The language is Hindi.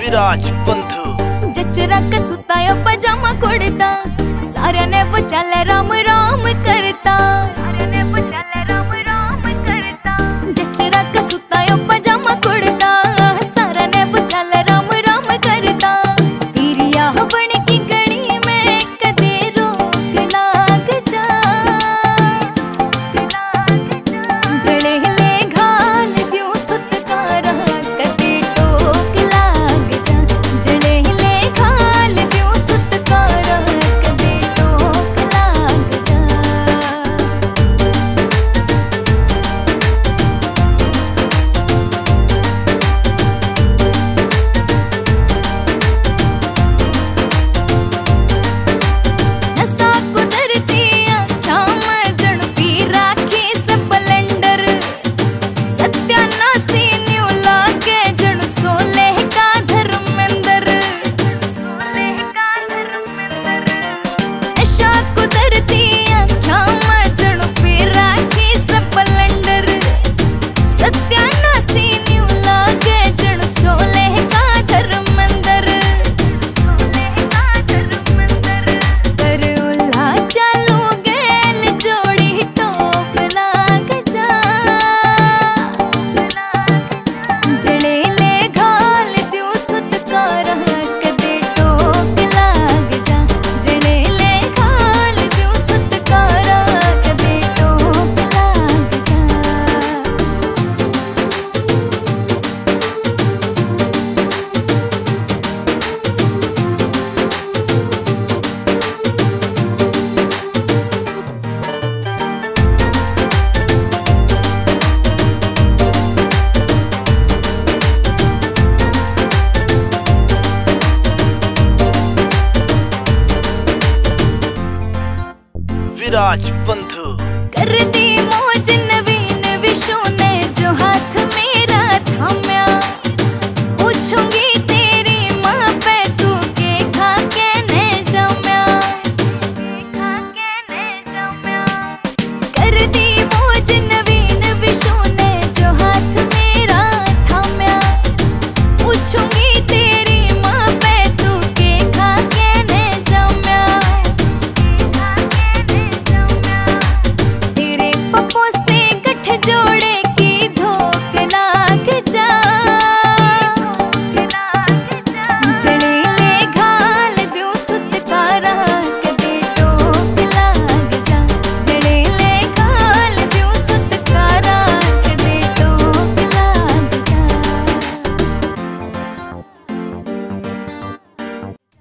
विराज बंधु जचरा कसुताया पजामा कुड़ता सारे ने वो चल राम राम करता जचरा कसुताया पजामा कुड़ता सारे ने वो चल राम राम करता पीरिया बन की गली में कदे रोक लाग जा जड़े ले घाल द्यू थुतकारा कदे टोक लाग जा जड़े ले घाल द्यू थुतकारा कदे टोक लाग जा। नसा कुदरती शाम जण पी राखी स्प्लेंडर सत्यानाशी न्यू लागे जण सोले का धर्मेंद्र नशा कुदरती शाम जण पी राखी स्प्लेंडर सत्यानाशी न्यू लागे जण सोले का धर्मेंद्र कर उल्हा चालू गेल जोड़ी टोप लाग जा जड़े ले घाल द्यू थुतकारा कदे टोक लाग जा जड़े ले घाल द्यू थुतकारा कदे टोक लाग जा। विराज बंधु कर दी